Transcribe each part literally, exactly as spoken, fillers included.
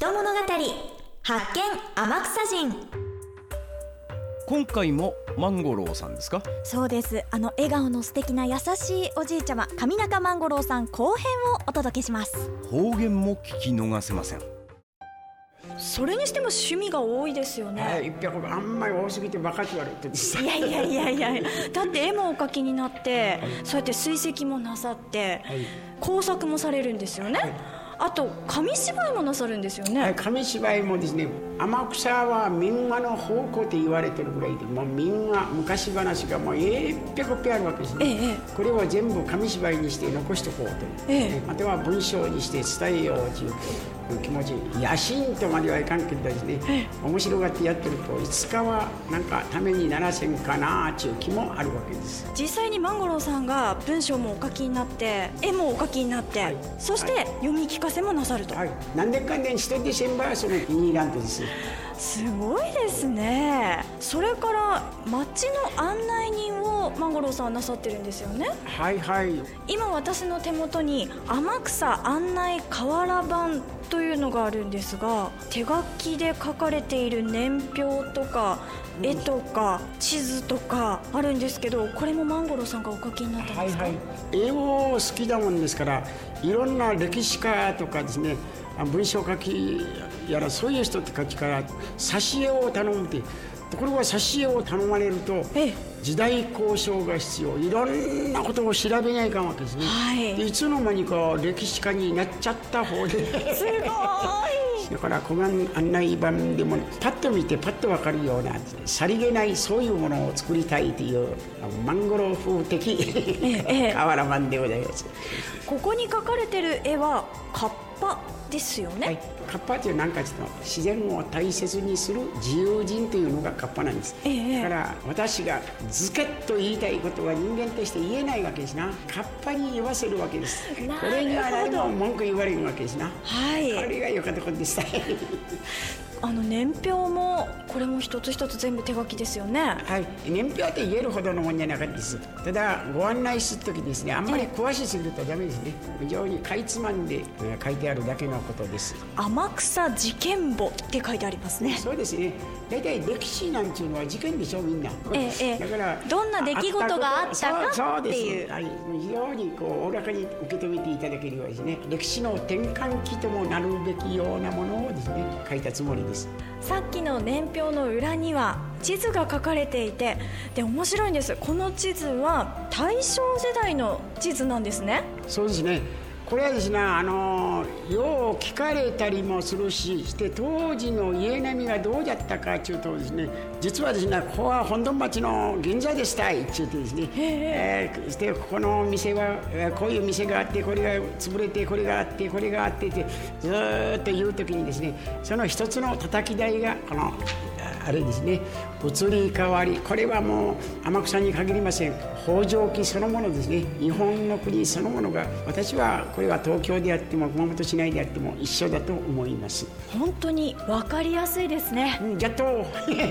人物語発見天草人。 今回も万五郎さんですか？ そうです。あの笑顔の素敵な優しいおじいちゃま、上中万五郎さん後編をお届けします。 方言も聞き逃せません。 それにしても趣味が多いですよね。 いっぴゃくあんまり多すぎてバカって言われてです。 いやいやいやいやだって絵もお描きになって、はい、そうやって水石もなさって、はい、工作もされるんですよね、はい、あと紙芝居もなさるんですよね。 はい、紙芝居もですね、天草は民話の宝庫って言われてるぐらいで、もう民話昔話がもうえっぴゃくぺあるわけですね、ええ、これを全部紙芝居にして残しておこうと、ええ、あとは文章にして伝えようという気持ち、野心とまではいかんけどですね、面白がってやってるといつかはなんかためにならせんかなという気もあるわけです。 実際に万五郎さんが文章もお書きになって絵もお書きになって、はい、そして読み聞かせもなさると、はい、 何年かね一人でせんばその気に入らんとです。 すごいですね。それから町の案内人を万五郎さんはなさってるんですよね。 はいはい。 今私の手元に天草案内瓦版というのがあるんですが、手書きで書かれている年表とか絵とか地図とかあるんですけど、これも万五郎さんがお書きになったんですか？はいはい。 絵を好きだもんですから、いろんな歴史家とかですね、文章書きやらそういう人たちから挿絵を頼むって、ところが挿絵を頼まれると、ええ、時代交渉が必要、いろんなことを調べないかんわけですね、はい、でいつの間にか歴史家になっちゃった方ですごいだから湖岸案内板でもパッと見てパッと分かるようなさりげないそういうものを作りたいという万五郎風的瓦板でございます。 ここに描かれてる絵はカッパですよね。はい、 カッパというなんかちょっと自然を大切にする自由人というのがカッパなんです、ええ、だから私がズケッと言いたいことは人間として言えないわけですな。カッパに言わせるわけです。これには誰も文句言われるわけですな。はい、これが良かったことですあの年表もこれも一つ一つ全部手書きですよね。 はい、年表って言えるほどのもんじゃなかったです。ただご案内するときですね、あんまり詳しすぎるとダメですね。非常にかいつまんで書いてあるだけのことです。 天草事件簿って書いてありますね。 そうですね。大体歴史なんていうのは事件でしょみんな、 ええ、だからどんな出来事があったかっていう、 はい、非常にこうおおらかに受け止めていただけるようですね、歴史の転換期ともなるべきようなものをですね書いたつもりです。 さっきの年表の裏には地図が書かれていて、で面白いんです。この地図は大正時代の地図なんですね。 そうですね。これはですね、あのよう聞かれたりもするし、して当時の家並みがどうだったかというとですね、実はですね、ここは本土町の銀座でしたいって言ってですね、えー、してここの店はこういう店があって、これが潰れて、これがあってこれがあってってずーっと言うときにですね、その一つの叩き台がこのあれですね、移り変わり、これはもう天草に限りません。北条記そのものですね。日本の国そのものが、私はこれは東京であっても熊本市内であっても一緒だと思います。 本当に分かりやすいですね。 うん、やっと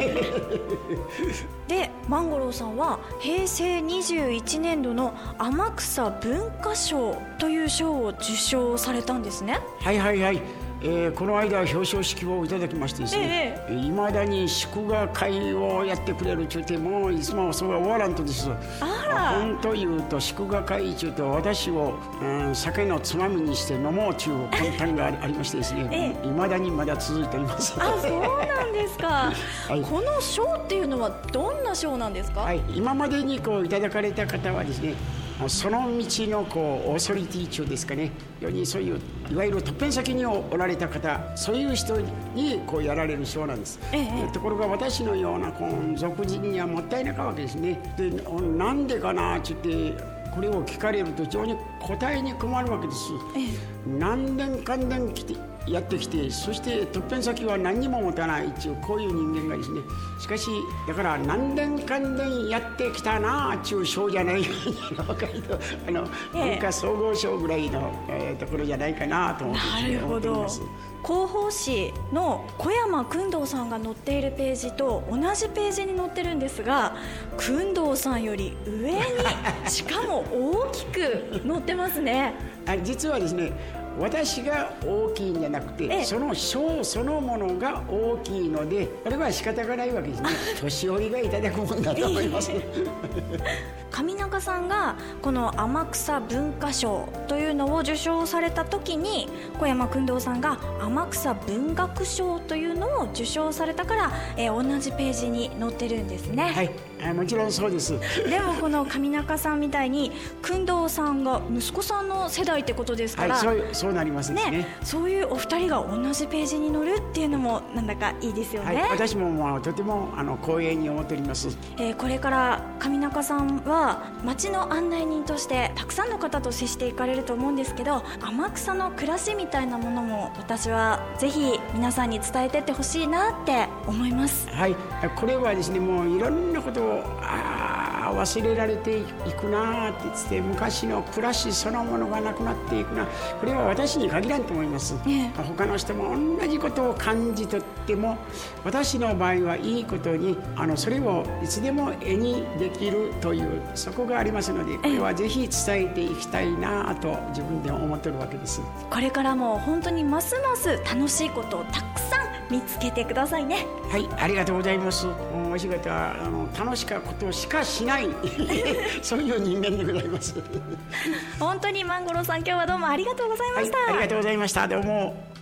で万五郎さんは平成にじゅういちねんどの天草文化賞という賞を受賞されたんですね。 はいはいはい。えー、この間表彰式をいただきましてですね、いま、ええ、だに祝賀会をやってくれるちゅうて、もういつもそれは終わらんとです。 あら、 本当言うと祝賀会ちゅうと私を、うん、酒のつまみにして飲もうちゅう魂胆がありましてですね、いま、ええ、だにまだ続いております。 あ、そうなんですか、はい、この賞っていうのはどんな賞なんですか？ はい、今までにこういただかれた方はですね、その道のこうオーソリティ中ですかね、よりそういういわゆるトップン先におられた方、そういう人にこうやられる賞なんです、ええ、ところが私のようなこう俗人にはもったいなかわけですね。でなんでかなって言ってこれを聞かれると非常に答えに困るわけです、ええ、何年間年来てやってきて、そしてトップン先は何にも持たないっていうこういう人間がですね、しかしだから何年間年やってきたなあっていう賞じゃないあの文化総合賞ぐらいの、えー、ところじゃないかなと思っています。 広報誌の小山薫堂さんが載っているページと同じページに載ってるんですが、薫堂さんより上にしかも大きく載ってますね。 あ、実はですね、 私が大きいんじゃなくて、 ええ、 その賞そのものが大きいので、これは仕方がないわけですね。年寄りがいただくもんだと思います。 上中さんがこの天草文化賞というのを受賞された時に、小山薫堂さんが天草文学賞というのを受賞されたから、えー、同じページに載ってるんですね。 はい、もちろんそうです。 でもこの上中さんみたいに薫堂さんが息子さんの世代ってことですから、 はい、そうそうなりますですね。 ね、そういうお二人が同じページに載るっていうのもなんだかいいですよね。 はい、私も、まあ、とてもあの光栄に思っております。 えー、これから上中さんは街の案内人としてたくさんの方と接していかれると思うんですけど、天草の暮らしみたいなものも私はぜひ皆さんに伝えてってほしいなって思います。 はい、これはですね、もういろんなことをあ忘れられていくなって言って、昔の暮らしそのものがなくなっていくな。これは私に限らんと思います、ね、他の人も同じことを感じ取っても、私の場合はいいことにあのそれをいつでも絵にできるというそこがありますので、これはぜひ伝えていきたいなと自分で思ってるわけです。 これからも本当にますます楽しいことをたくさん見つけてくださいね。 はい、ありがとうございます。お仕事はあの楽しかことしかしないそういう人間でございます。 本当に万五郎さん、今日はどうもありがとうございました。 はい、ありがとうございました。どうも。